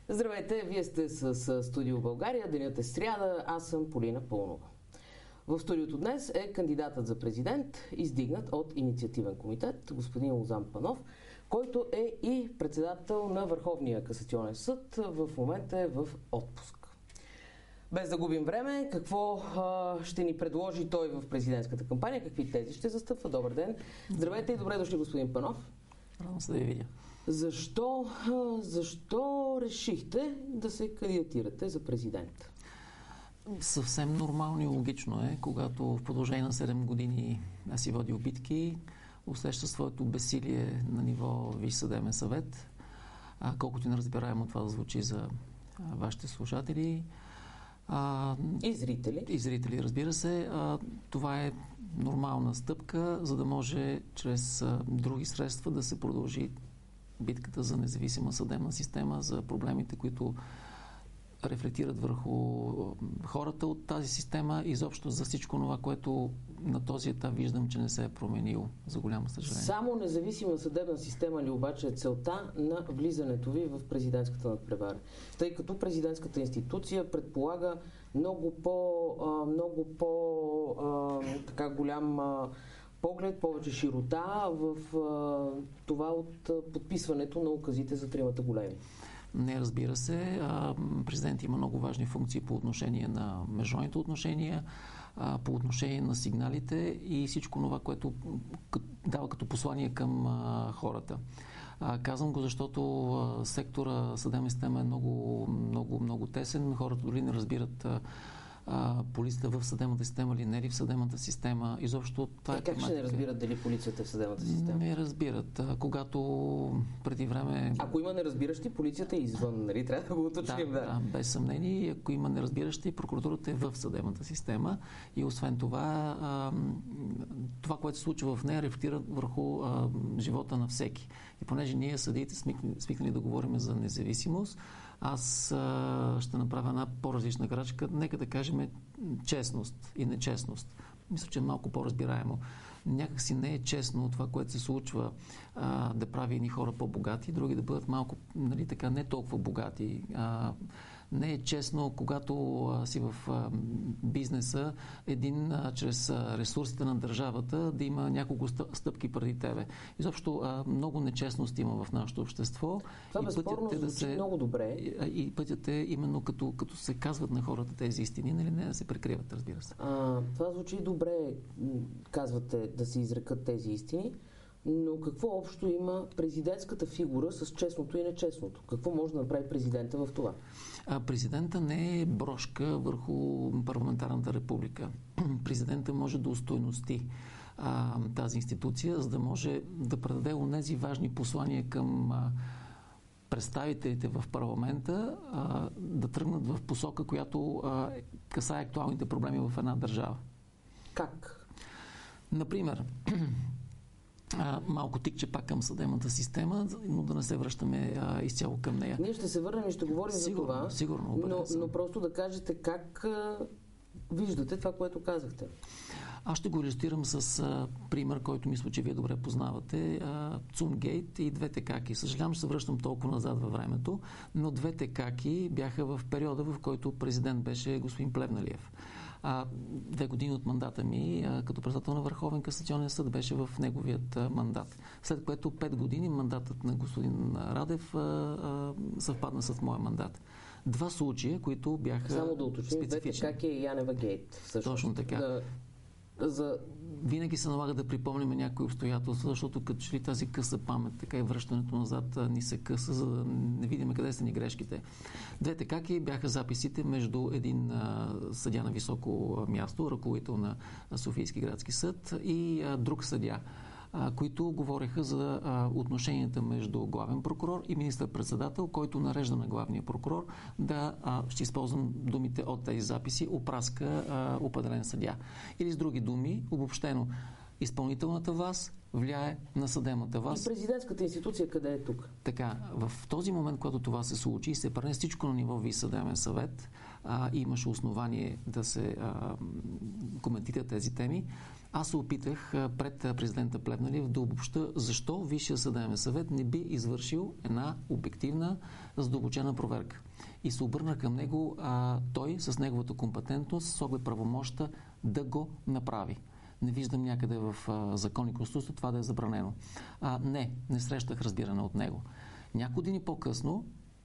Здравейте, вие сте с Студио България, денят е сряда, аз съм Полина Пълнова. В студиото днес е кандидатът за президент, издигнат от инициативен комитет, господин Лозан Панов, който е и председател на Върховния касационен съд, в момента е в отпуск. Без да губим време, какво ще ни предложи той в президентската кампания, какви тези ще застъпва? Добър ден! Здравейте и добре дошли, господин Панов. Радвам се да ви видя. Защо решихте да се кандидатирате за президент? Съвсем нормално и логично е, когато в продължение на 7 години си водил битки, усеща своето безсилие на ниво Висш съдебен съвет, колкото и неразбираемо това да звучи за вашите слушатели. И зрители. И зрители, разбира се. Това е нормална стъпка, за да може чрез други средства да се продължи битката за независима съдебна система, за проблемите, които рефлектират върху хората от тази система и изобщо за всичко това, което на този етап виждам, че не се е променило, за голямо съжаление. Само независима съдебна система ли обаче е целта на влизането ви в президентската надпревара? Тъй като президентската институция предполага много по така голям поглед, повече широта в това от подписването на указите за тримата големи. Не, разбира се. Президент има много важни функции по отношение на международните отношения, по отношение на сигналите и всичко това, което дава като послание към хората. Казвам го, защото сектора съдебна система е много тесен. Хората дори не разбират полицията в съдебната система или не ли в съдебната система. Изобщо това как ще не разбират дали полицията е в съдебната система? Не разбират. Когато преди време... Ако има неразбиращи, полицията е извън, нали? Трябва да го уточним. Да, без съмнение. Ако има неразбиращи, прокуратурата е в съдебната система и освен това, това, което се случва в нея, рефлектира върху живота на всеки. И понеже ние съдиите смикнали да говорим за независимост, аз ще направя една по-различна крачка. Нека да кажем честност и нечестност. Мисля, че е малко по-разбираемо. Някак си не е честно това, което се случва, да прави едни хора по-богати, други да бъдат малко, нали, така, не толкова богати. Не е честно, когато си в бизнеса, един чрез ресурсите на държавата да има няколко стъпки преди тебе. Изобщо много нечестност има в нашето общество. Това безспорно звучи много добре. И пътят е именно като се казват на хората тези истини, нали, не да се прикриват, разбира се. Това звучи добре, казвате, да се изрекат тези истини, но какво общо има президентската фигура с честното и нечестното? Какво може да направи президента в това? Президента не е брошка върху парламентарната република. Президента може да устойности тази институция, за да може да предаде онези важни послания към представителите в парламента, да тръгнат в посока, която касае актуалните проблеми в една държава. Как? Например, малко тикче пак към съдебната система, но да не се връщаме изцяло към нея. Ние ще се върнем и ще говорим за това. Сигурно. Но просто да кажете как виждате това, което казахте. Аз ще го илюстрирам с пример, който мисля, че вие добре познавате. Цумгейт и двете каки. Съжалявам, че се връщам толкова назад във времето, но двете каки бяха в периода, в който президент беше господин Плевнелиев. 2 години от мандата ми като председател на Върховен касационен съд беше в неговият мандат. След което 5 години мандатът на господин Радев съвпадна с моя мандат. 2 случая, които бяха само да уточним, двете как е Янева Гейт. Всъщност. Точно така. Винаги се налага да припомним някои обстоятелства, защото като че ли тази къса памет, така и връщането назад ни се къса, за да не видим къде са ни грешките. Двете каки бяха записите между един съдия на високо място, ръководител на Софийски градски съд и друг съдия, които говореха за отношенията между главен прокурор и министър-председател, който нарежда на главния прокурор да, ще използвам думите от тези записи, опраска определен съдия. Или с други думи, обобщено, изпълнителната власт влияе на съдебната власт. И президентската институция къде е тук? Така, в този момент, когато това се случи и се пренесе всичко на ниво Висш съдебен съвет, имаше основание да се коментират тези теми, Аз се опитах пред президента Плевнелиев да обобща защо Висшия съдебен съвет не би извършил една обективна, задълбочена проверка. И се обърна към него той с неговата компетентност, с оглед правомощта да го направи. Не виждам някъде в закон и конституция това да е забранено. Не срещах разбиране от него. Няколко години по-късно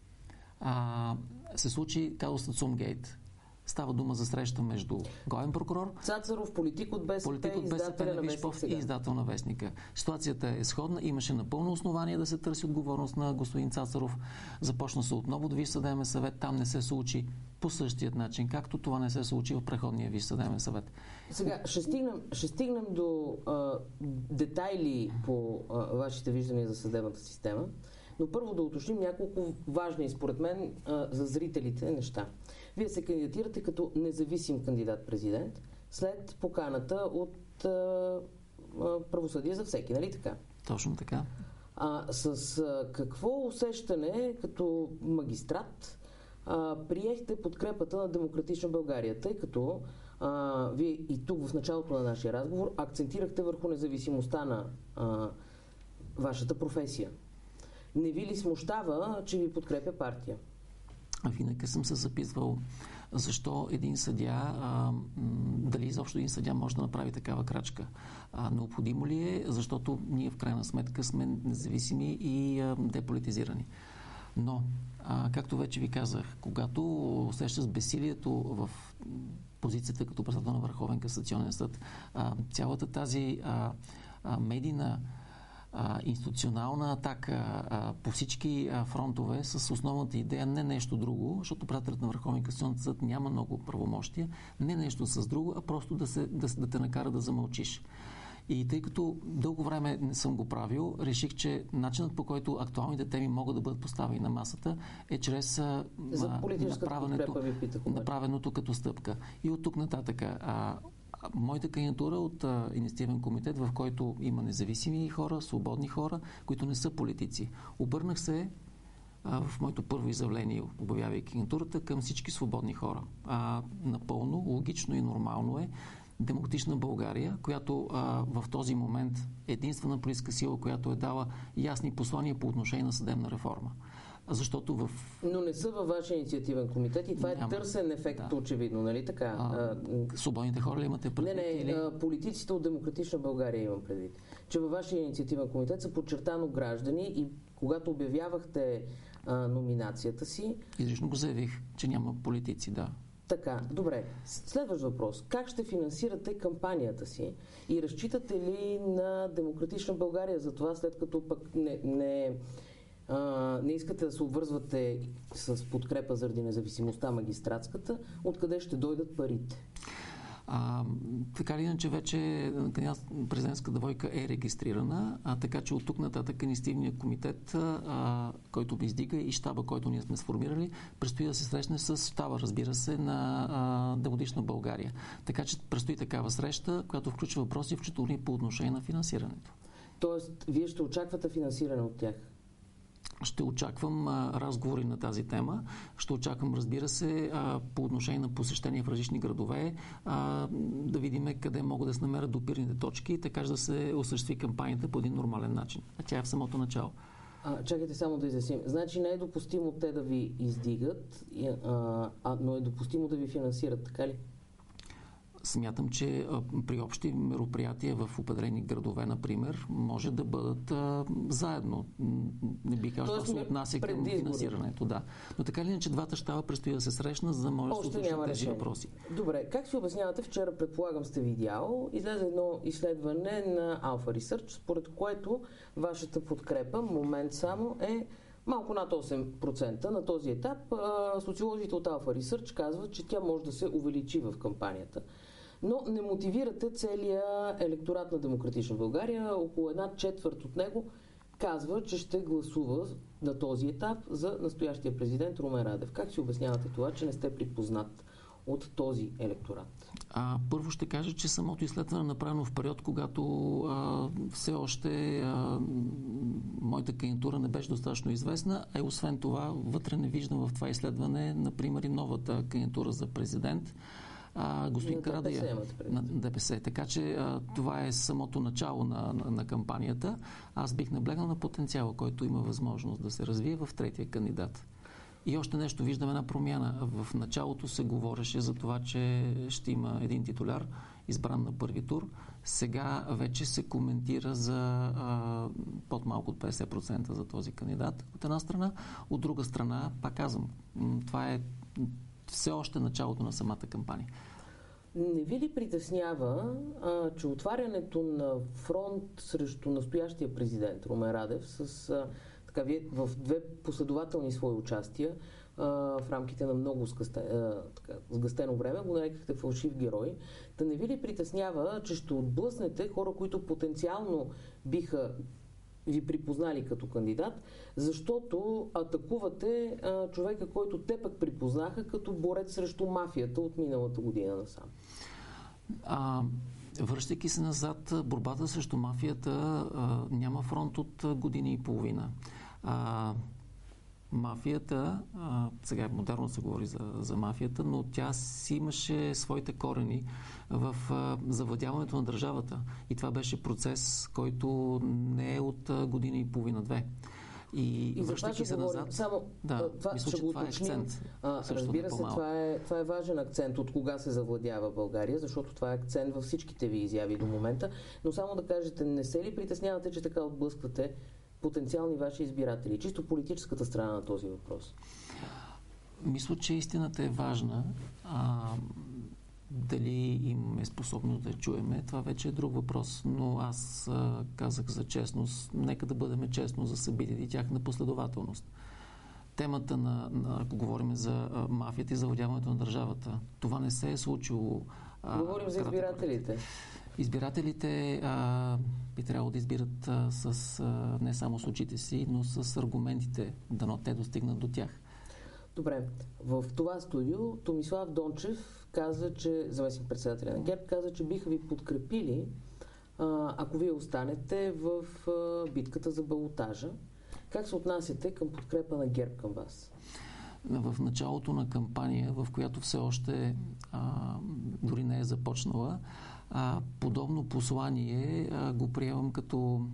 се случи казусът Сумгейт. Става дума за среща между главен прокурор Цацаров, политик от БСП, издател на Вестник и издател на Вестника. Ситуацията е сходна. Имаше напълно основание да се търси отговорност на господин Цацаров. Започна се отново до Висш съдебен съвет. Там не се случи по същият начин, както това не се случи в преходния Висш съдебен съвет. Сега ще стигнем до детайли по вашите виждания за съдебната система, но първо да уточним няколко важни, според мен, за зрителите неща. Вие се кандидатирате като независим кандидат-президент след поканата от Правосъдие за всеки, нали така? Точно така. С какво усещане като магистрат приехте подкрепата на Демократична България, тъй като вие и тук в началото на нашия разговор акцентирахте върху независимостта на вашата професия. Не ви ли смущава, че ви подкрепя партия? Винаги съм се записвал защо един съдия, дали изобщо един съдия може да направи такава крачка. Необходимо ли е, защото ние в крайна сметка сме независими и деполитизирани. Но, както вече ви казах, когато усещаш безсилието в позицията като председател на Върховен касационен съд, цялата тази медийна институционална атака по всички фронтове с основната идея не нещо друго, защото председателят на Върховен касационен съд няма много правомощия, не нещо с друго, а просто да те накара да замълчиш. И тъй като дълго време не съм го правил, реших, че начинът, по който актуалните теми могат да бъдат поставени на масата, е чрез направеното като стъпка. И от тук нататък моята кандидатура от инициативен комитет, в който има независими хора, свободни хора, които не са политици. Обърнах се в моето първо изявление, обявявайки кандидатурата, към всички свободни хора. Напълно, логично и нормално е Демократична България, която в този момент е единствена политическа сила, която е дала ясни послания по отношение на съдебна реформа. Защото Но не са във вашия инициативен комитет и това е търсен ефект, очевидно, нали така? Свободните хора ли имате предвид? Не, политиците от Демократична България имам предвид. Че във вашия инициативен комитет са подчертано граждани и когато обявявахте номинацията си... Изрично го заявих, че няма политици, да. Така, добре. Следващ въпрос. Как ще финансирате кампанията си и разчитате ли на Демократична България за това, след като пък не искате да се обвързвате с подкрепа заради независимостта магистратската, откъде ще дойдат парите? Така или иначе вече президентската двойка е регистрирана, така че от тук нататък инициативният комитет, който издига и щаба, който ние сме сформирали, предстои да се срещне с щаба, разбира се, на Демократична България. Така че предстои такава среща, която включва въпроси, включително и по отношение на финансирането. Тоест, вие ще очаквате финансиране от тях? Ще очаквам разговори на тази тема. Ще очаквам, разбира се, по отношение на посещения в различни градове, да видим къде могат да се намерят допирните точки, така да се осъществи кампанията по един нормален начин. А тя е в самото начало. Чакайте само да изясним. Значи не е допустимо те да ви издигат, но е допустимо да ви финансират, така ли? Смятам, че при общи мероприятия в определени градове, например, може да бъдат заедно. Не би казал, че се отнася към финансирането. Да. Но така ли иначе двата щаба предстои да се срещнат, за да може да се уточнят тези въпроси. Добре, как си обяснявате, вчера предполагам сте видял, излезе едно изследване на Alpha Research, според което вашата подкрепа, момент само, е малко над 8% на този етап. Социолозите от Alpha Research казват, че тя може да се увеличи в кампанията. Но не мотивирате целия електорат на Демократична България. Около 1/4 от него казва, че ще гласува на този етап за настоящия президент Румен Радев. Как си обяснявате това, че не сте припознат от този електорат? Първо ще кажа, че самото изследване е направено в период, когато все още моята кандидатура не беше достатъчно известна, а освен това вътре не виждам в това изследване, например, и новата кандидатура за президент. господин Карадайъ на ДПС. Така че това е самото начало на кампанията. Аз бих наблегнал на потенциала, който има възможност да се развие в третия кандидат. И още нещо, виждаме една промяна. В началото се говореше за това, че ще има един титуляр, избран на първи тур. Сега вече се коментира за под малко от 50% за този кандидат от една страна. От друга страна, пак казвам, това е все още началото на самата кампания. Не ви ли притеснява, че отварянето на фронт срещу настоящия президент Румен Радев с вие в две последователни свои участия в рамките на много сгъстено време го нарекахте фалшив герой. Да не ви ли притеснява, че ще отблъснете хора, които потенциално биха ви припознали като кандидат, защото атакувате човека, който те пък припознаха като борец срещу мафията от миналата година насам? Връщайки се назад, борбата срещу мафията няма фронт от години и половина. Мафията, сега модерно се говори за мафията, но тя си имаше своите корени в завладяването на държавата. И това беше процес, който не е от година и половина-две. И връщайки се назад, мисля, че това е акцент. Разбира се, това е важен акцент от кога се завладява България, защото това е акцент във всичките ви изяви до момента. Но само да кажете, не се ли притеснявате, че така отблъсквате потенциални ваши избиратели? Чисто политическата страна на този въпрос. Мисля, че истината е важна. Дали имаме способност да я чуеме, това вече е друг въпрос. Но аз казах за честност. Нека да бъдем честно за събитията и тяхна последователност. Темата ако говорим за мафията и завладяването на държавата, това не се е случило. Говорим за избирателите. Избирателите би трябвало да избират не само с очите си, но с аргументите, дано те достигнат до тях. Добре. В това студио Томислав Дончев каза, че заместник председателя на ГЕРБ каза, че биха ви подкрепили, ако вие останете в битката за балотажа. Как се отнасяте към подкрепа на ГЕРБ към вас? В началото на кампания, в която все още дори не е започнала, подобно послание го приемам като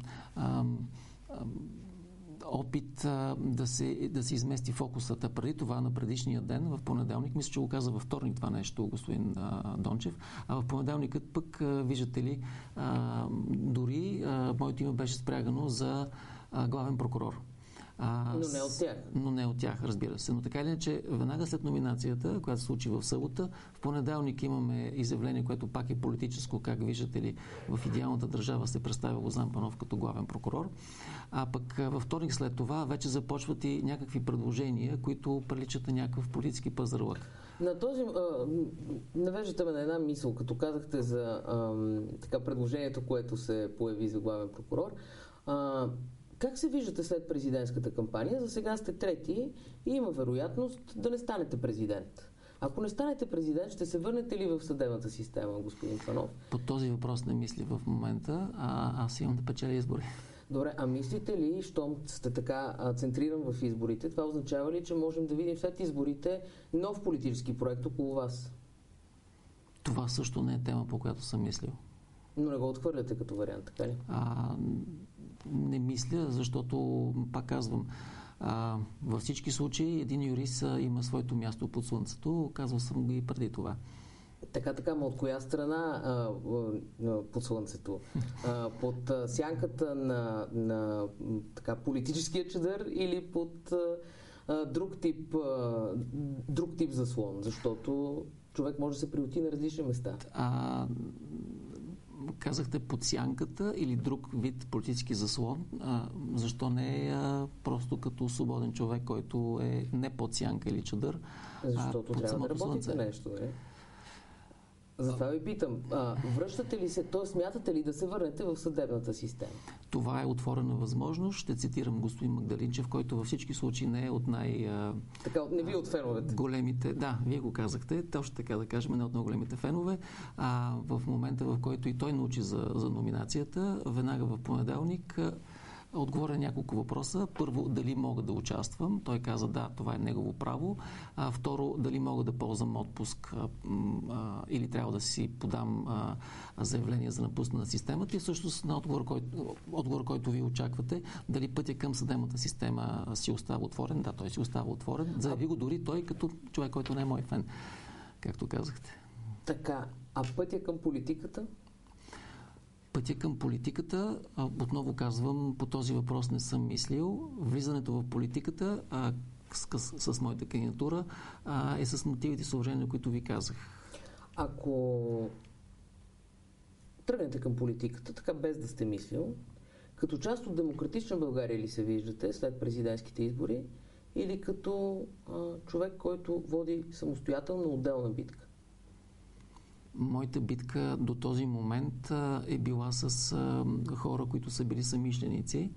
опит да се измести фокусата. Преди това, на предишния ден, в понеделник, мисля, че го каза във вторник това нещо, господин Дончев, в понеделникът пък, виждате ли, дори моето име беше спрягано за главен прокурор. Но не от тях, разбира се. Но така или иначе, веднага след номинацията, която се случи в събота, в понеделник имаме изявление, което пак е политическо, как виждате ли, в идеалната държава се представя Лозан Панов като главен прокурор. А пък във вторник след това вече започват и някакви предложения, които приличат на някакъв политически пазарлък. На този навеждате ме на една мисъл, като казахте за предложението, което се появи за главен прокурор. Как се виждате след президентската кампания? За сега сте трети и има вероятност да не станете президент. Ако не станете президент, ще се върнете ли в съдебната система, господин Панов? По този въпрос не мисля в момента, аз имам да печеля избори. Добре, а мислите ли, щом сте така центриран в изборите, това означава ли, че можем да видим след изборите нов политически проект около вас? Това също не е тема, по която съм мислил. Но не го отхвърляте като вариант, така ли? Не мисля, защото, пак казвам, във всички случаи един юрист има своето място под слънцето. Казвал съм го и преди това. Така, но от коя страна под слънцето? Под сянката на политическия чадър или под друг тип заслон? Защото човек може да се приоти на различни места. Казахте под сянката или друг вид политически заслон. Защо не просто като свободен човек, който е не под сянка или чадър, защото трябва да работите нещо, не? Затова ви питам, връщате ли се, т.е. смятате ли да се върнете в съдебната система? Това е отворена възможност. Ще цитирам господин Магдалинчев, който във всички случаи не е от не ви от феновете. Големите, да, вие го казахте, точно така да кажем, не от много големите фенове. В момента, в който и той научи за номинацията, веднага в понеделник Отговоря няколко въпроса. Първо, дали мога да участвам? Той каза да, това е негово право. Второ, дали мога да ползвам отпуск или трябва да си подам заявление за напускане на системата. И всъщност на отговор, който вие очаквате, дали пътя към съдебната система си остава отворен? Да, той си остава отворен. Заяви го дори той като човек, който не е мой фен, както казахте. Така, а пътя към политиката? Пътя към политиката, отново казвам, по този въпрос не съм мислил. Влизането в политиката с моята кандидатура е с мотивите и съображения, които ви казах. Ако тръгнете към политиката, така без да сте мислил, като част от Демократична България ли се виждате след президентските избори или като човек, който води самостоятелна отделна битка? Моята битка до този момент е била с хора, които са били съмишленици.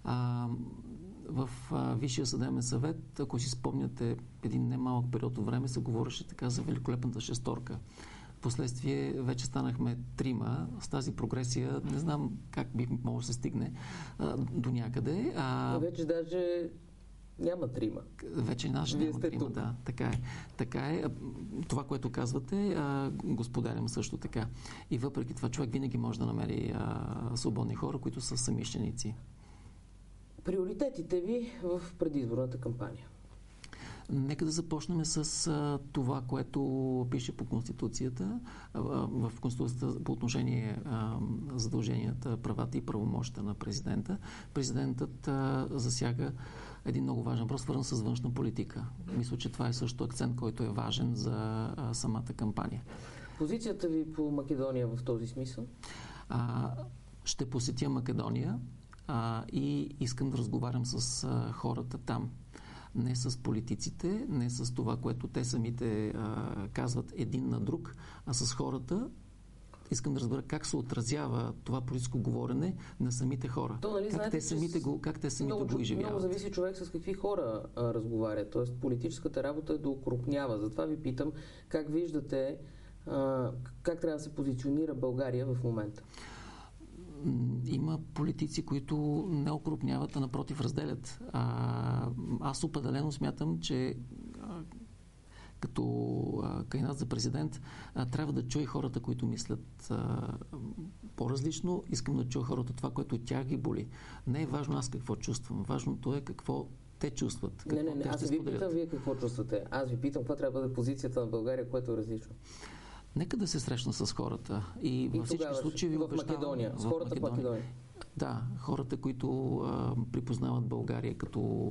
В Висшия съдебен съвет, ако си спомняте, един немалък период от време се говореше така за великолепната шесторка. Впоследствие вече станахме 3. С тази прогресия не знам как би могло да се стигне до някъде. Вече даже няма 3. Вече няма 3, да. Така е. Това, което казвате, го споделям също така. И въпреки това човек винаги може да намери свободни хора, които са съмишленици. Приоритетите ви в предизборната кампания? Нека да започнем с това, което пише по Конституцията. В Конституцията по отношение задълженията, правата и правомощията на президента. Президентът засяга един много важен въпрос, свързан с външна политика. Мисля, че това е също акцент, който е важен за самата кампания. Позицията ви по Македония в този смисъл? Ще посетя Македония и искам да разговарям с хората там. Не с политиците, не с това, което те самите казват един на друг, а с хората. Искам да разбера как се отразява това политическо говорене на самите хора. Как те самите го изживяват. Много зависи човек с какви хора разговаря. Тоест политическата работа е да укрупнява. Затова ви питам как виждате как трябва да се позиционира България в момента. Има политици, които не окрупняват, а напротив разделят. Аз определено смятам, че като кандидат за президент трябва да чуя хората, които мислят по-различно. Искам да чуя хората това, което тях ги боли. Не е важно аз какво чувствам. Важното е какво те чувстват. Не. Аз ви питам вие какво чувствате. Аз ви питам каква трябва да бъде позицията на България, което е различно. Нека да се срещна с хората. И във всички случаи ви обещавам... Македония, с хората в Македония. Да, хората, които припознават България като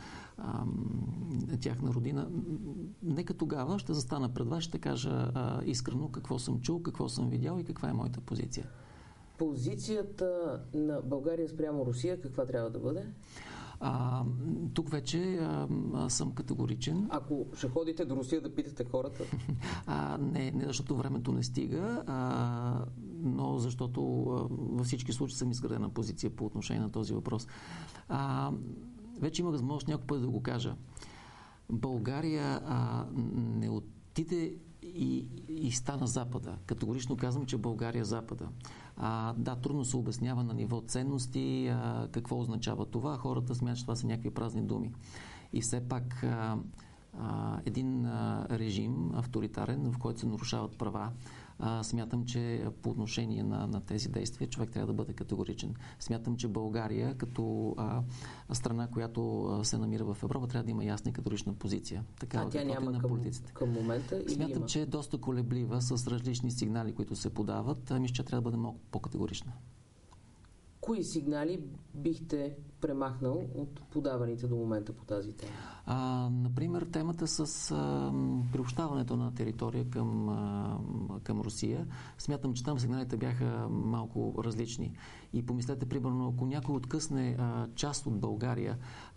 тяхна родина. Нека тогава ще застана пред вас, ще кажа искрено какво съм чул, какво съм видял и каква е моята позиция. Позицията на България спрямо Русия каква трябва да бъде? Тук вече съм категоричен. Ако ще ходите до Русия да питате хората? Не, защото времето не стига, но защото във всички случаи съм изградена позиция по отношение на този въпрос. Вече има възможност някой път да го кажа. България не отиде и стана Запада. Категорично казвам, че България е Запада. Да, трудно се обяснява на ниво ценности какво означава това. Хората смятат, че това са някакви празни думи. И все пак един режим авторитарен, в който се нарушават права, смятам, че по отношение на тези действия човек трябва да бъде категоричен. Смятам, че България като страна, която се намира в Европа, трябва да има ясна и категорична позиция. Така, тя няма към момента? Смятам, че е доста колеблива с различни сигнали, които се подават. Мисля, че трябва да бъде много по-категорична. Кои сигнали бихте премахнал от подаваните до момента по тази тема? Например, темата с приобщаването на територия към Русия. Смятам, че там сигналите бяха малко различни. И помислете, примерно, ако някой откъсне част от България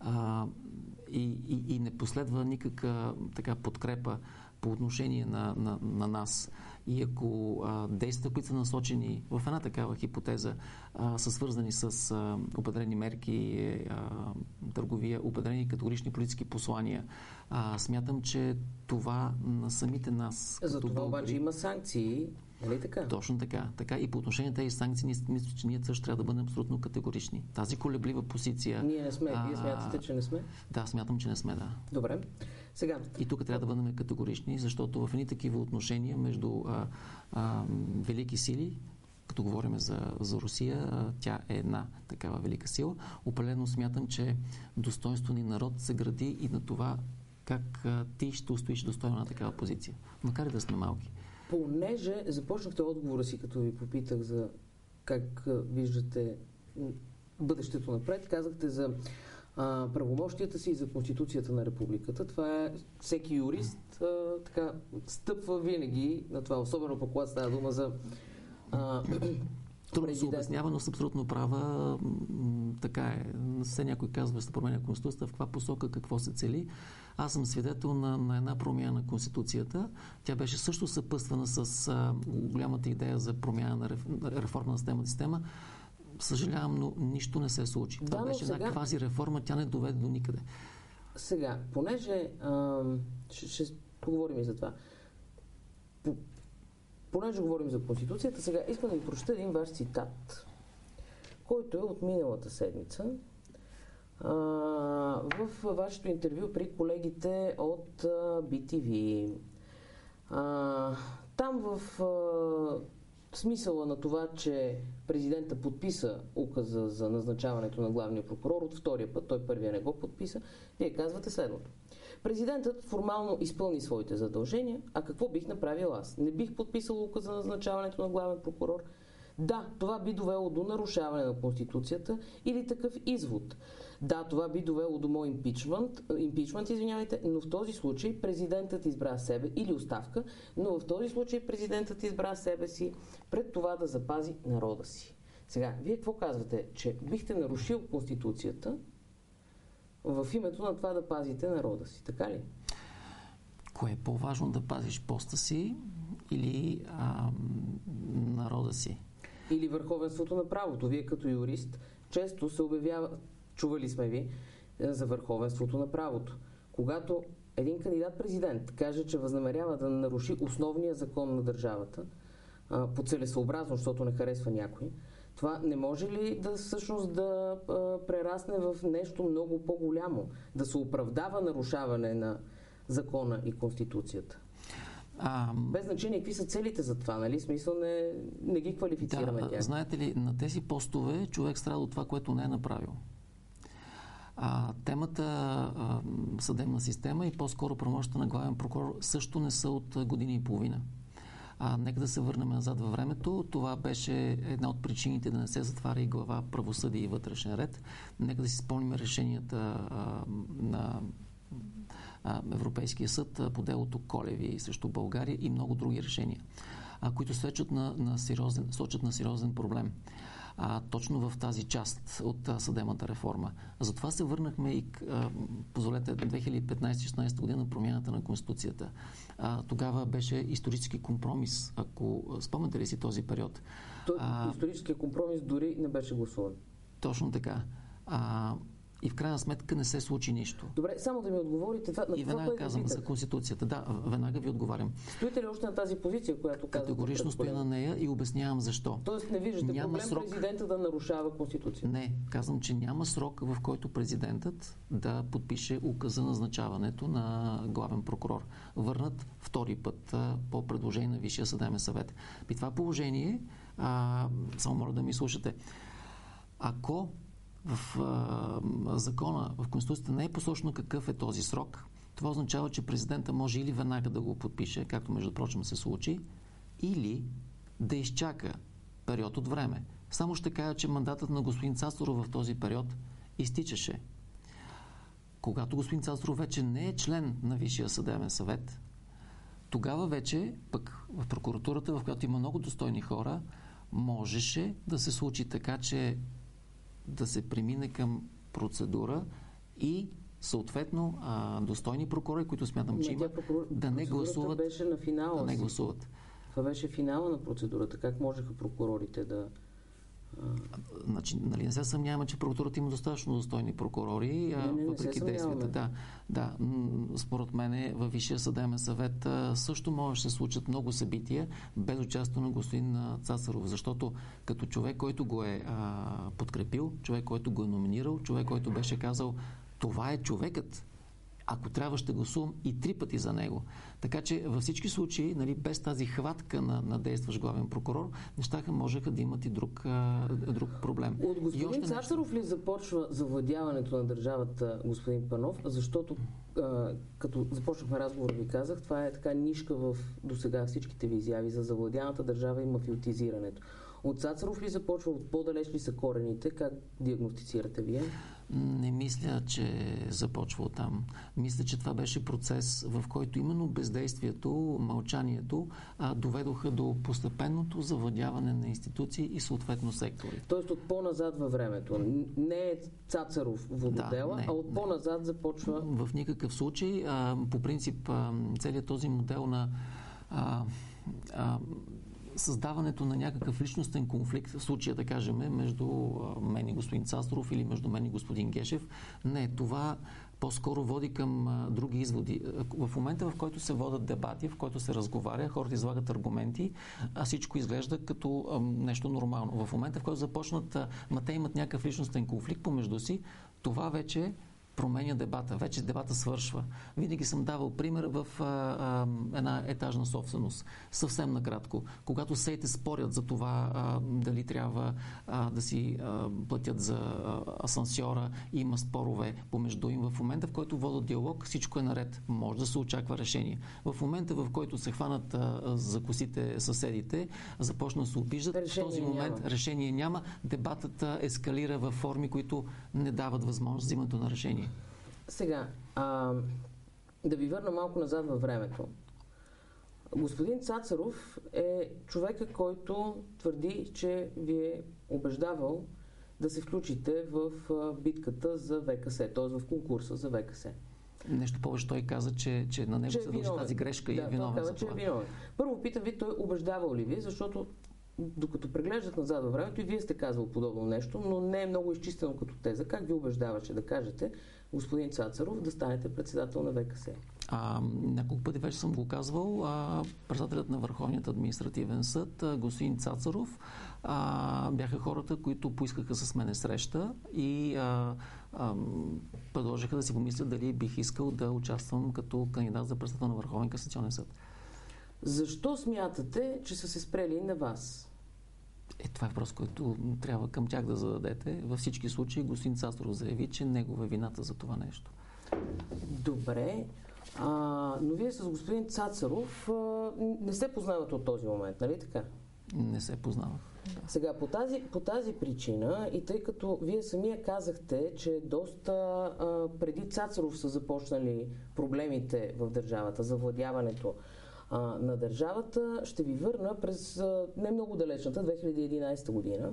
и не последва никаква така подкрепа по отношение на нас, и ако действията, които са насочени в една такава хипотеза, са свързани с определени мерки, търговия, определени категорични политически послания, смятам, че това на самите нас... За това обаче има санкции Нали така? Точно така. Така и по отношение на тези санкции, мисля, че ние също трябва да бъдем абсолютно категорични. Тази колеблива позиция... Ние не сме. Вие смятате, че не сме? Да, смятам, че не сме, да. Добре. Сега... И тук трябва да бъдем категорични, защото в едни такива отношения между велики сили, като говорим за Русия, тя е една такава велика сила. Определено смятам, че достоинство ни народ се гради и на това как ти ще устоиш достойно на такава позиция. Макар и да сме малки. Понеже започнахте отговора си, като ви попитах за как виждате бъдещето напред, казахте за правомощията си и за Конституцията на Републиката. Това е всеки юрист така стъпва винаги на това, особено по когато става дума за трудно се обяснява, но с абсолютно права. Така е. Все някой казва, ще се променя Конституцията, в каква посока, какво се цели. Аз съм свидетел на една промяна на Конституцията. Тя беше също съпътствана с голямата идея за промяна на реформа на съдебната система. Съжалявам, но нищо не се случи. Това беше една квази реформа, тя не доведе до никъде. Сега, понеже ще поговорим и за това. Понеже говорим за Конституцията, сега искам да ви прочета един ваш цитат, който е от миналата седмица в вашето интервю при колегите от BTV. Там в смисъла на това, че президента подписа указа за назначаването на главния прокурор от втория път, той първия не го подписа, вие казвате следното. Президентът формално изпълни своите задължения, а какво бих направил аз? Не бих подписал указа за назначаването на главен прокурор. Да, това би довело до нарушаване на Конституцията или такъв извод. Да, това би довело до мой импичмент, но в този случай президентът избра себе или оставка, но в този случай президентът избра себе си пред това да запази народа си. Сега, вие какво казвате? Че бихте нарушил Конституцията в името на това да пазите народа си, така ли? Кое е по-важно, да пазиш поста си или народа си? Или върховенството на правото. Вие като юрист често се обявява, чували сме ви, за върховенството на правото. Когато един кандидат-президент каже, че възнамерява да наруши основния закон на държавата, по целесъобразно, защото не харесва някой, това не може ли да всъщност да прерасне в нещо много по-голямо? Да се оправдава нарушаване на закона и Конституцията? Без значение какви са целите за това, нали? Смисъл не ги квалифицираме тях. Знаете ли, на тези постове човек страда от това, което не е направил. Темата съдебна система и по-скоро правомощията на главен прокурор също не са от години и половина. Нека да се върнем назад във времето. Това беше една от причините да не се затваря и глава правосъдие и вътрешен ред. Нека да си спомним решенията на Европейския съд по делото Колеви срещу България и много други решения, които сочат на сериозен проблем. Точно в тази част от съдебната реформа. Затова се върнахме и позволете 2015-16 година промяната на Конституцията. Тогава беше исторически компромис, ако спомняте ли си този период. Историческия компромис дори не беше гласуван. Точно така. И в крайна сметка не се случи нищо. Добре, само да ми отговорите. И веднага казвам за Конституцията. Да, веднага ви отговарям. Стоите ли още на тази позиция, която казвате? Категорично стоя на нея и обяснявам защо. Тоест не виждате проблем президента да нарушава Конституцията? Не, казвам, че няма срок, в който президентът да подпише указ за назначаването на главен прокурор. Върнат втори път по предложение на Висшия съдебен съвет. При това положение, само моля да ми слушате, ако в закона, в Конституцията не е посочено какъв е този срок, това означава, че президента може или веднага да го подпише, както между прочим се случи, или да изчака период от време. Само ще кажа, че мандатът на господин Цацаров в този период изтичаше. Когато господин Цацаров вече не е член на Висшия съдебен съвет, тогава вече, пък в прокуратурата, в която има много достойни хора, можеше да се случи така, че да се премине към процедура и съответно достойни прокурори, които смятам, че има, да не гласуват. Беше на финала. Да не гласуват. Това беше финала на процедурата. Как можеха прокурорите да Значи, нали не се съмняваме, че прокуратурата има достатъчно достойни прокурори, въпреки действията. Да, според мен във Висшия съдебен съвет също може да се случат много събития без участието на господин Цацаров, защото като човек, който го е подкрепил, човек, който го е номинирал, човек, който беше казал, това е човекът, ако трябва ще гласувам и 3 пъти за него. Така че във всички случаи, нали, без тази хватка на действащ главен прокурор, нещата можеха да имат и друг проблем. От господин Цацаров ли започва завладяването на държавата, господин Панов? Защото като започнахме разговор, ви казах, това е така нишка в досега всичките ви изяви за завладяната държава и мафиотизирането. От Цацаров ли започва, от по-далеч ли са корените? Как диагностицирате вие? Не мисля, че започва оттам. Мисля, че това беше процес, в който именно бездействието, мълчанието доведоха до постепенното завладяване на институции и съответно сектори. Тоест от по-назад във времето. Не е Цацаров вододела, а от по-назад започва... В никакъв случай. По принцип, целият този модел на създаването на някакъв личностен конфликт, в случая да кажем, между мен и господин Цацаров или между мен и господин Гешев, не, това по-скоро води към други изводи. В момента, в който се водят дебати, в който се разговаря, хората излагат аргументи, а всичко изглежда като нещо нормално. В момента, в който започнат, те имат някакъв личностен конфликт помежду си, това вече променя дебата. Вече дебата свършва. Винаги съм давал пример в една етажна собственост. Съвсем накратко. Когато сейте спорят за това дали трябва да си платят за асансьора, има спорове помежду им. В момента, в който водят диалог, всичко е наред. Може да се очаква решение. В момента, в който се хванат за косите съседите, започна да се обиждат, в този момент решение няма. Дебатът ескалира в форми, които не дават възможност за взимането на решение. Сега, да ви върна малко назад във времето. Господин Цацаров е човека, който твърди, че ви е убеждавал да се включите в битката за ВКС, т.е. в конкурса за ВКС. Нещо повече, той каза, че на него се дължи тази грешка и е виновен за това. Първо питам ви, той убеждавал ли ви, защото докато преглеждат назад във времето и вие сте казвал подобно нещо, но не е много изчистено като теза. Как ви убеждаваше да кажете, господин Цацаров, да станете председател на ВКС? Няколко пъти вече съм го казвал. Председателят на Върховният административен съд, господин Цацаров, бяха хората, които поискаха с мене среща и предложиха да си помислят дали бих искал да участвам като кандидат за председател на Върховен касационен съд. Защо смятате, че са се спрели на вас? Това е въпрос, който трябва към тях да зададете. Във всички случаи господин Цацаров заяви, че негова е вината за това нещо. Добре. Но вие с господин Цацаров не се познавате от този момент, нали така? Не се познавах. Да. Сега, по тази причина и тъй като вие самия казахте, че доста преди Цацаров са започнали проблемите в държавата, завладяването на държавата, ще ви върна през не много далечната 2011 година,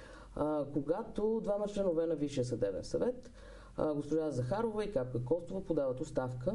когато двама членове на Висшия съдебен съвет, госпожа Захарова и Капка Костова, подават оставка.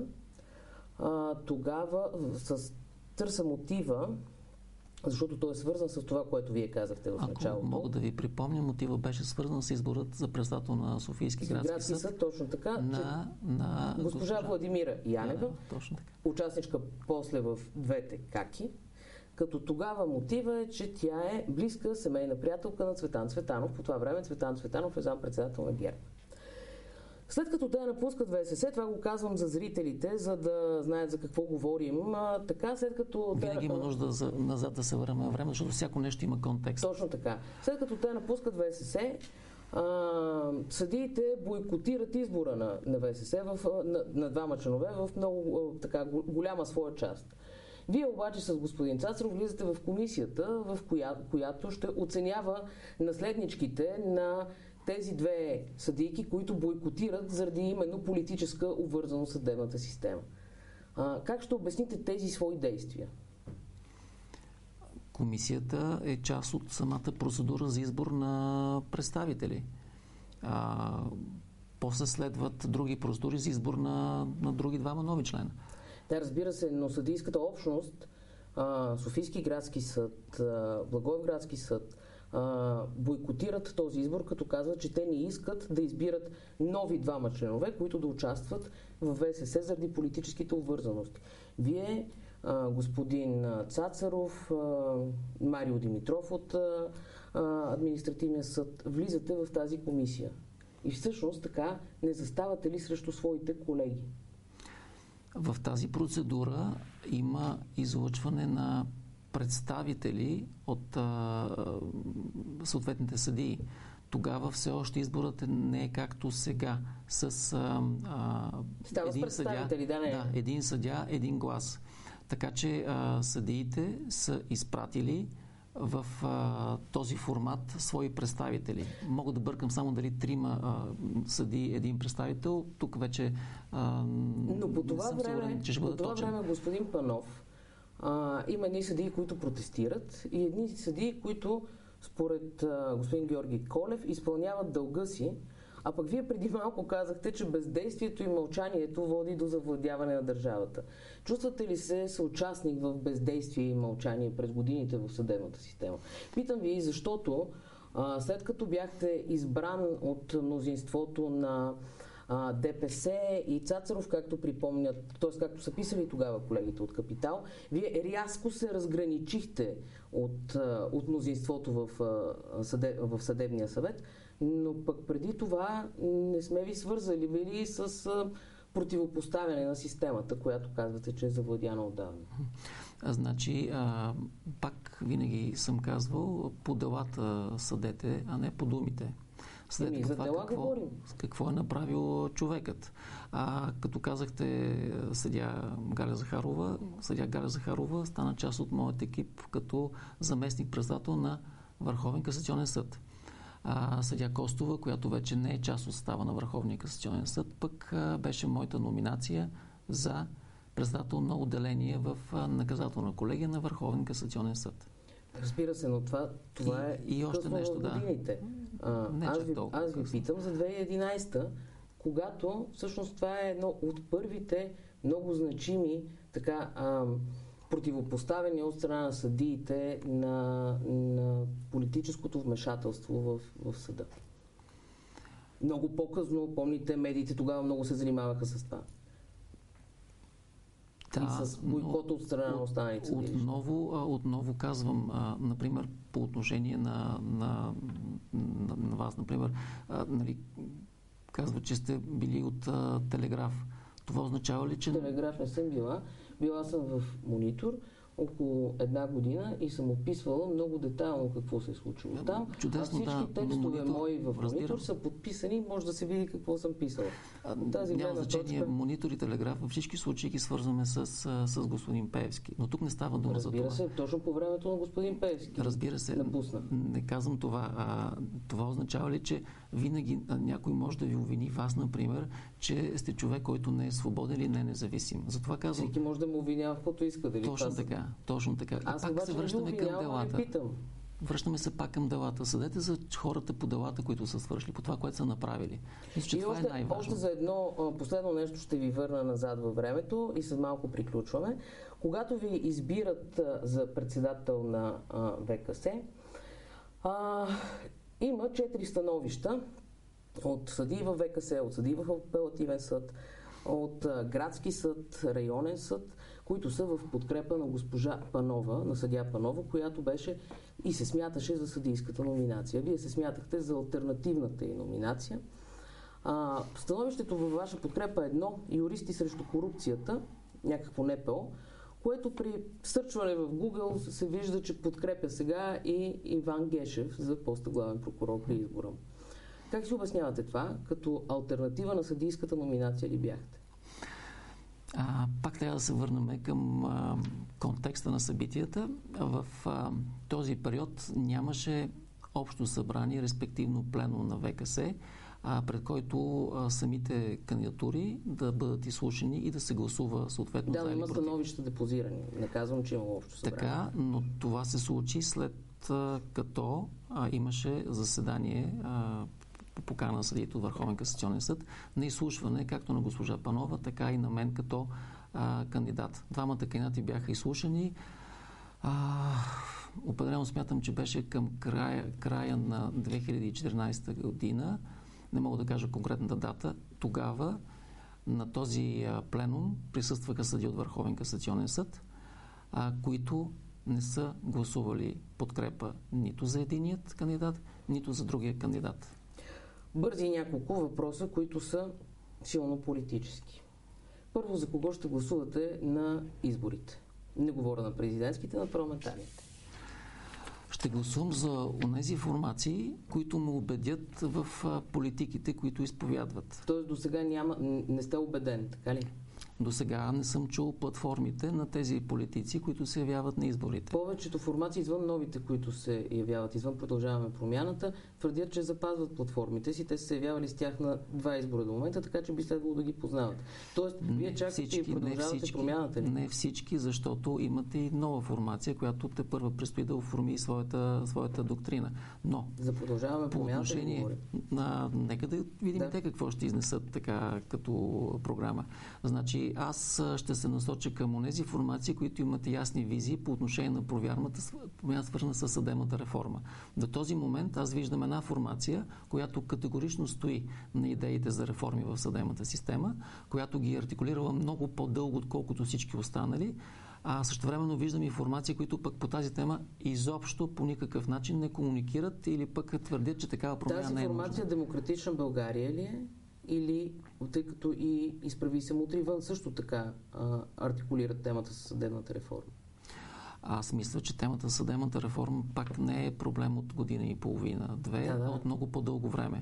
Тогава търся мотива, защото той е свързан с това, което вие казахте в началото. Ако мога да ви припомня, мотива беше свързан с изборът за председател на Софийски градски съд. Точно така. На госпожа Владимира Янева, точно така. Участничка после в двете каки, като тогава мотива е, че тя е близка семейна приятелка на Цветан Цветанов. По това време Цветан Цветанов е заместник-председател на ГЕРБ. След като те напускат ВСС, това го казвам за зрителите, за да знаят за какво говорим, така след като... Винаги има нужда назад да се върнем във време, защото всяко нещо има контекст. Точно така. След като те напускат ВСС, съдиите бойкотират избора на ВСС на двама членове в много голяма своя част. Вие обаче с господин Цацаров влизате в комисията, в която ще оценява наследничките на тези две съдийки, които бойкотират заради именно политическа обвързаност съдебната система. Как ще обясните тези свои действия? Комисията е част от самата процедура за избор на представители. После следват други процедури за избор на други двама нови члена. Да, разбира се, но съдийската общност, Софийски градски съд, Благоевградски съд, бойкотират този избор, като казват, че те не искат да избират нови двама членове, които да участват в ВСС заради политическите обвързаности. Вие, господин Цацаров, Марио Димитров от административния съд, влизате в тази комисия. И всъщност така не заставате ли срещу своите колеги? В тази процедура има излъчване на представители от съответните съдии. Тогава все още изборът не е както сега с един съдия, един съдия, един глас. Така че съдиите са изпратили в този формат свои представители. Мога да бъркам само дали 3 съдии, един представител. Тук вече но по това съм сигурен, че ще бъде точен. По това време, господин Панов, има едни съдии, които протестират и едни съдии, които според господин Георги Колев изпълняват дълга си, а пък вие преди малко казахте, че бездействието и мълчанието води до завладяване на държавата. Чувствате ли се съучастник в бездействие и мълчание през годините в съдебната система? Питам ви, защото след като бяхте избран от мнозинството на ДПС и Цацаров, както припомнят, т.е. както са писали тогава колегите от Капитал, вие рязко се разграничихте от мнозинството в съдебния съвет, но пък преди това не сме ви свързали били с противопоставяне на системата, която казвате, че е завладяна отдавна. Значи, пак винаги съм казвал, по делата съдете, а не по думите. След какво е направил човекът. Като казахте съдия Галя Захарова стана част от моят екип като заместник-председател на Върховен касационен съд. Съдия Костова, която вече не е част от състава на Върховния касационен съд, пък беше моята номинация за председател на отделение в наказателна колегия на Върховен касационен съд. Разбира се, но това е и още нещо, в годините. Аз ви питам за 2011, когато всъщност това е едно от първите много значими противопоставяне от страна на съдиите на политическото вмешателство в съда. Много по-късно, помните, медиите тогава много се занимаваха с това. И с бойкота от страна на останалите съдилища. Отново казвам, например, по отношение на вас, например, казва, че сте били от Телеграф. Това означава ли, че... Телеграф не съм била. Била съм в Монитор около 1 година и съм описвала много детайлно какво се е случило там. Чудесно, всички текстове мои в Монитор са подписани, може да се види какво съм писала. Няма значение, Монитор и Телеграф във всички случаи ги свързваме с господин Пеевски. Но тук не става дума за това. Разбира се, точно по времето на господин Пеевски. Разбира се, напусна. Не казвам това. Това означава ли, че винаги някой може да ви обвини вас, например, че сте човек, който не е свободен или не е независим. Затова казвам... Всеки може да му обвинява в каквото иска. Дали Точно така. Аз пак се връщаме към делата. Връщаме се пак към делата. Съдете за хората по делата, които са свършили, по това, което са направили. Мисля, че това е най-важно. Още за едно последно нещо ще ви върна назад във времето и след малко приключваме. Когато ви избират за председател на ВКС, има 4 становища от съдии в ВКС, от съдии в апелативен съд, от градски съд, районен съд, които са в подкрепа на госпожа Панова, на съдия Панова, която беше и се смяташе за съдийската номинация. Вие се смятахте за алтернативната й номинация. Становището във ваша подкрепа е едно: юристи срещу корупцията, някакво НПО, което при сърчване в Google се вижда, че подкрепя сега и Иван Гешев за поста главен прокурор при избора. Как си обяснявате това? Като алтернатива на съдийската номинация ли бяхте? Пак трябва да се върнем към контекста на събитията. В този период нямаше общо събрание, респективно пленум на ВКС, пред който самите кандидатури да бъдат изслушани и да се гласува съответно за или против. Да, има становища депозирани. Не казвам, че има общо събрание. Така, но това се случи след като имаше заседание по покана на съдиите от Върховен касационен съд на изслушване както на госпожа Панова, така и на мен като кандидат. Двамата кандидати бяха изслушани. Определено смятам, че беше към края на 2014 година. Не мога да кажа конкретната дата. Тогава на този пленум присъстваха съдии от Върховен касационен съд, които не са гласували подкрепа нито за единият кандидат, нито за другия кандидат. Бързи няколко въпроса, които са силно политически. Първо, за кого ще гласувате на изборите? Не говоря на президентските, на парламентарните. Ще гласувам за онези формации, които ме убедят в политиките, които изповядват. Тоест до сега не сте убеден, така ли? До сега не съм чул платформите на тези политици, които се явяват на изборите. Повечето формации извън новите, които се явяват, извън Продължаваме промяната, твърдят, че запазват платформите си. Те са се явявали с тях на 2 избора до момента, така че би следвало да ги познават. Тоест, вие чакате и продължавате промяната ли? Не всички, защото имате и нова формация, която те първа предстои да оформи своята доктрина. Но за Продължаваме промяната ли говорим? Нека да видим те какво ще изнесат така като програма. Значи, аз ще се насоча към онези формации, които имат ясни визии по отношение на промяна, свързана с съдебната реформа. До този момент аз виждам една формация, която категорично стои на идеите за реформи в съдебната система, която ги артикулирала много по-дълго, отколкото всички останали. А същевременно виждам и формации, които пък по тази тема изобщо по никакъв начин не комуникират или пък твърдят, че такава промяна не е нужна. Тази формация Демократична България ли е? Или, тъй като и Изправи се мутри вън също така артикулират темата с съдебната реформа? Аз мисля, че темата за съдебната реформа пак не е проблем от година и половина, от много по-дълго време.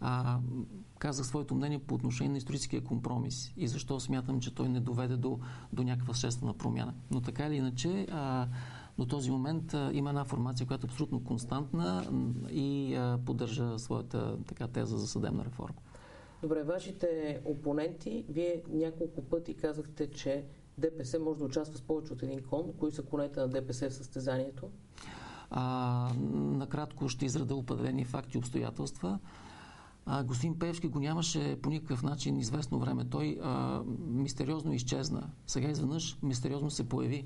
Казах своето мнение по отношение на историческия компромис и защо смятам, че той не доведе до някаква съществена промяна. Но така или иначе, до този момент има една формация, която е абсолютно константна и поддържа своята теза за съдебна реформа. Добре, вашите опоненти, вие няколко пъти казахте, че ДПС може да участва с повече от един кон. Кои са конете на ДПС в състезанието? Накратко ще изреда определени факти и обстоятелства. Господин Пеевски го нямаше по никакъв начин известно време. Той мистериозно изчезна. Сега изведнъж мистериозно се появи.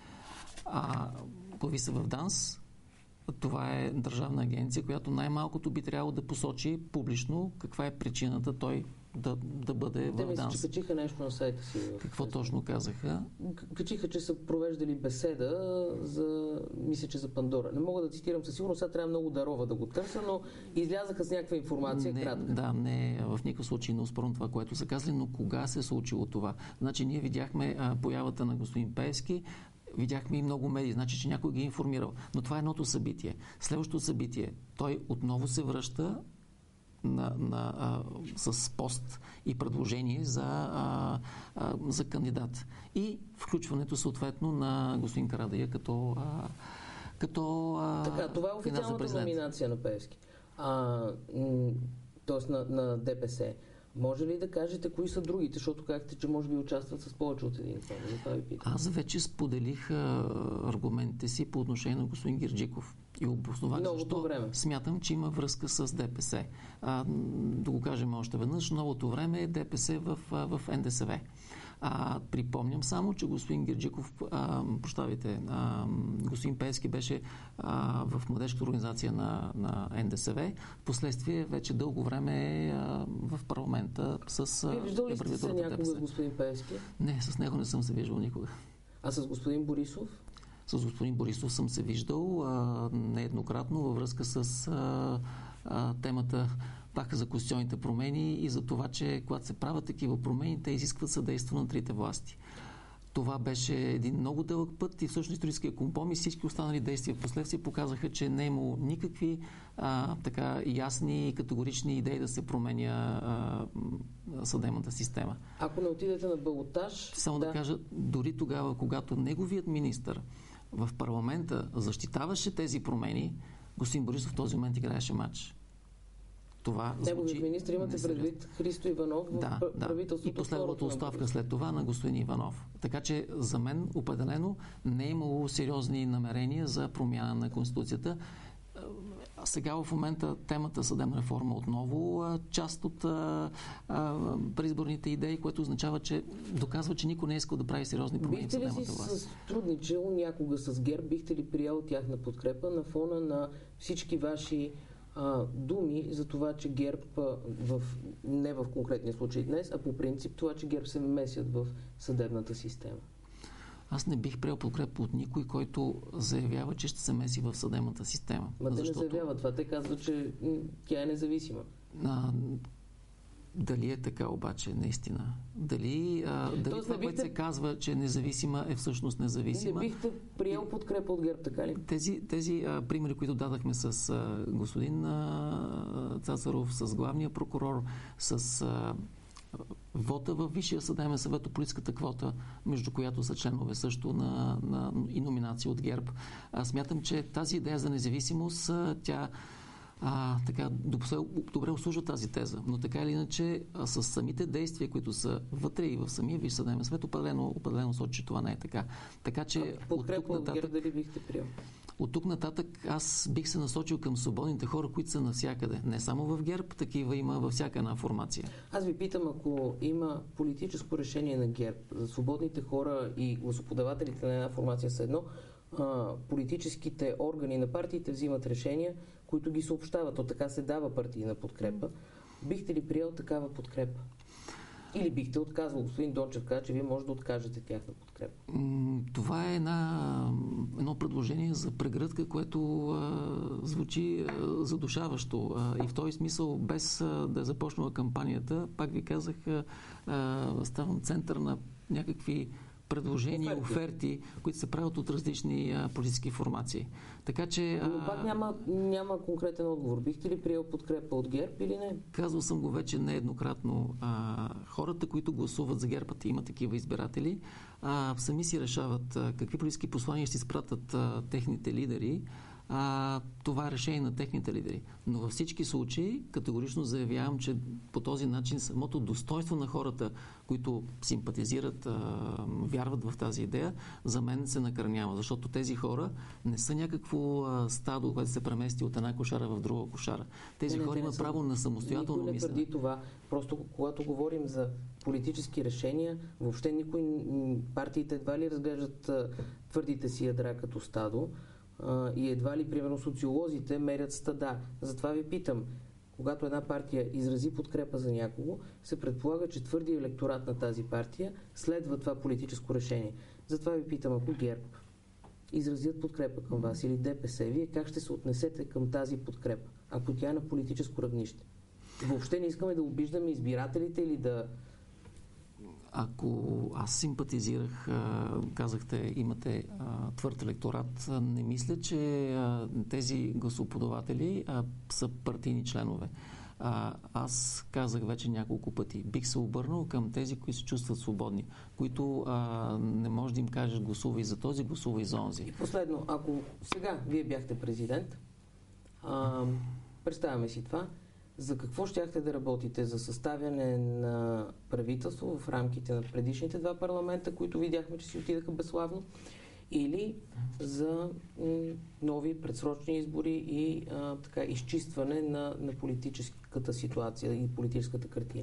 Появи се в ДАНС. Това е държавна агенция, която най-малкото би трябвало да посочи публично каква е причината той да бъде в ДАНС. Те че качиха нещо на сайта си. Какво точно казаха? Качиха, че са провеждали беседа мисля, че за Пандора. Не мога да цитирам със сигурност, сега трябва много дарова да го търся, но излязаха с някаква информация кратка. Не, в никакъв случай не успорвам това, което са казали, но кога се е случило това? Значи ние видяхме появата на господин Пеевски, видяхме и много медии, значи, че някой ги е информирал. Но това е едното събитие. Следващото събитие, той отново се връща с пост и предложение за кандидат. И включването съответно на господин Карадайъ като така, това е официалната номинация на Пеевски. Тоест на ДПС. Може ли да кажете кои са другите, защото казахте, че може би участват с повече от един фон? Аз вече споделих аргументите си по отношение на господин Герджиков и обосновах защо смятам, че има връзка с ДПС. Да го кажем още веднъж, новото време е ДПС в НДСВ. Припомням само, че господин Герджиков, господин Пеевски беше в младежката организация на НДСВ. Впоследствие вече дълго време е в парламента с виждали сте се някога с господин Пеевски? Не, с него не съм се виждал никога. А с господин Борисов? С господин Борисов съм се виждал нееднократно във връзка с темата пак за конституционните промени и за това, че когато се правят такива промени, те изискват съдейство на трите власти. Това беше един много дълъг път и всъщност историческия компромис, всички останали действия в последствие показаха, че не е имало никакви ясни и категорични идеи да се променя съдебната система. Ако не отидете на балотаж... Само да кажа, дори тогава, когато неговият министър в парламента защитаваше тези промени, господин Борисов в този момент играеше матч. Неговият министър, имате предвид Христо Иванов в правителството. И последвалата оставка след това на господин Иванов. Така че за мен определено не е имало сериозни намерения за промяна на Конституцията. Сега в момента темата съдебна реформа отново част от предизборните идеи, което означава, че доказва, че никой не е искал да прави сериозни промени в съдебната власт. Бихте ли си сътрудничал някога с ГЕРБ? Бихте ли приел тяхна подкрепа на фона на всички ваши думи за това, че ГЕРБ не в конкретния случай днес, а по принцип това, че ГЕРБ се месят в съдебната система? Аз не бих приел подкрепа от никой, който заявява, че ще се меси в съдебната система. Те не заявяват това. Те казват, че тя е независима. Дали е така обаче, наистина? Дали това, което се казва, че е независима, е всъщност независима? Не бихте приел подкрепа от ГЕРБ, така ли? Тези примери, които дадахме с господин Цацаров, с главния прокурор, с вота във Висшия съдебен съвет, политическата квота, между която са членове също и номинации от ГЕРБ. Смятам, че тази идея за независимост, тя така добре обслужва тази теза, но така или иначе с самите действия, които са вътре и в самия Висш съдебен съвет, определено сочи, че това не е така. Така че подкрепа от ГЕРБ дали бихте приел? От тук нататък аз бих се насочил към свободните хора, които са навсякъде. Не само в ГЕРБ, такива има във всяка една формация. Аз ви питам, ако има политическо решение на ГЕРБ за свободните хора и гласоподавателите на една формация са едно, политическите органи на партиите взимат решения, които ги съобщават. От така се дава партийна подкрепа. Бихте ли приел такава подкрепа? Или бихте отказал? Господин Дончев каза, че вие може да откажете тяхна подкрепа. Това е едно предложение за прегръдка, което звучи задушаващо. И в този смисъл, без да е започнала кампанията, пак ви казах, ставам център на някакви предложения, оферти, които се правят от различни политически формации. Така че... Но пак няма конкретен отговор. Бихте ли приел подкрепа от ГЕРБ или не? Казвал съм го вече нееднократно. Хората, които гласуват за ГЕРБ, има такива избиратели, сами си решават какви политически послания ще изпратят техните лидери. Това е решение на техните лидери. Но във всички случаи категорично заявявам, че по този начин самото достоинство на хората, които симпатизират, вярват в тази идея, за мен се накърнява. Защото тези хора не са някакво стадо, което се премести от една кошара в друга кошара. Тези хора имат право на самостоятелно мислене. Никой не твърди това. Просто когато говорим за политически решения, въобще партиите едва ли разглеждат твърдите си ядра като стадо. И едва ли, примерно, социолозите мерят стада. Затова ви питам, когато една партия изрази подкрепа за някого, се предполага, че твърди електорат на тази партия следва това политическо решение. Затова ви питам, ако ГЕРБ изразят подкрепа към вас или ДПС, вие как ще се отнесете към тази подкрепа, ако тя е на политическо равнище? Въобще не искаме да обиждаме избирателите или да... Ако аз симпатизирах, казахте, имате твърд електорат, не мисля, че тези гласоподаватели са партийни членове. Аз казах вече няколко пъти, бих се обърнал към тези, които се чувстват свободни, които не може да им кажеш гласувай за този, гласувай за онзи. И последно, ако сега вие бяхте президент, представяме си това, за какво щяхте да работите? За съставяне на правителство в рамките на предишните два парламента, които видяхме, че си отидаха безславно, или за нови предсрочни избори и изчистване на политическата ситуация и политическата картина?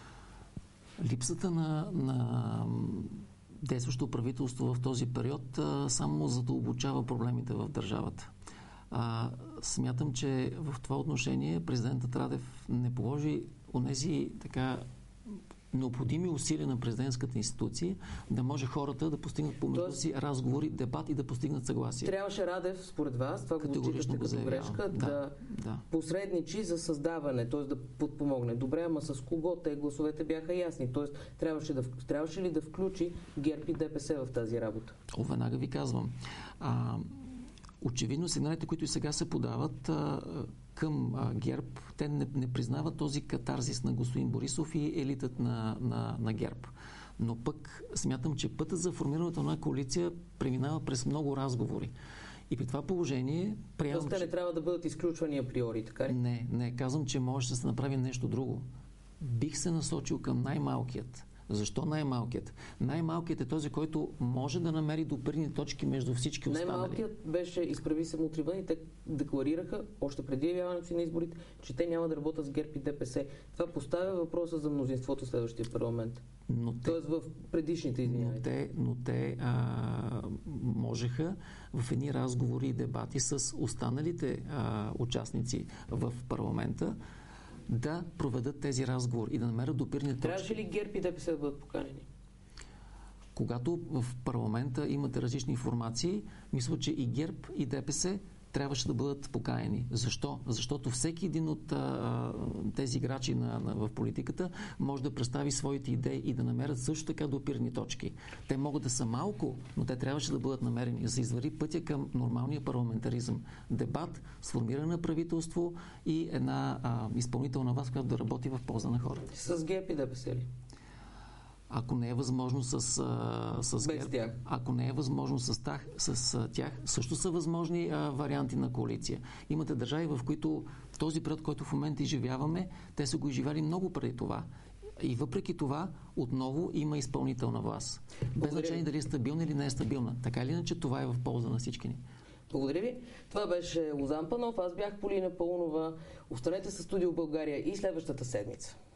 Липсата на действащо правителство в този период само задълбочава проблемите в държавата. Смятам, че в това отношение президентът Радев не положи онези необходими усилия на президентската институция, да може хората да постигнат помежду си разговори, дебат и да постигнат съгласие. Трябваше Радев, според вас, това го отчитате като грешка, да посредничи за създаване, т.е. да подпомогне. Добре, ама с кого? Те гласовете бяха ясни. Т.е. трябваше ли да включи ГЕРБ и ДПС в тази работа? Веднага ви казвам. Очевидно сигналите, които и сега се подават към ГЕРБ, те не признават този катарзис на господин Борисов и елитът на ГЕРБ. Но пък смятам, че пътът за формирането на коалиция преминава през много разговори. И при това положение... Тоест те не трябва да бъдат изключвани априори, така ли? Не. Казвам, че може да се направи нещо друго. Бих се насочил към най-малкият, Защо най-малкият? Най-малкият е този, който може да намери допирни точки между всички останали. Най-малкият беше изправи се мутри вън и те декларираха, още преди явяването си на изборите, че те няма да работят с ГЕРБ и ДПС. Това поставя въпроса за мнозинството в следващия парламент. Тоест в предишните, извинявайте. Но те можеха в едни разговори и дебати с останалите участници в парламента да проведат тези разговори и да намерят допирни точки. Трябваше ли ГЕРБ и ДПС да бъдат поканени? Когато в парламента имате различни информации, мисля, че и ГЕРБ и ДПС трябваше да бъдат поканени. Защо? Защото всеки един от тези играчи в политиката може да представи своите идеи и да намерят също така допирни точки. Те могат да са малко, но те трябваше да бъдат намерени, за да се извари пътя към нормалния парламентаризъм. Дебат, сформиране на правителство и една изпълнителна власт, която да работи в полза на хората. С ГЕРБ и ДПС ли? Ако не е възможно с ГЕРБ, ако не е възможно с тях, също са възможни варианти на коалиция. Имате държави, в които този период, който в момента изживяваме, те са го изживяли много преди това. И въпреки това, отново има изпълнителна власт. Без значение дали е стабилна или не е стабилна. Така или иначе, това е в полза на всички ни. Благодаря ви. Това беше Лозан Панов. Аз бях Полина Паунова. Останете със Студио България и следващата седмица.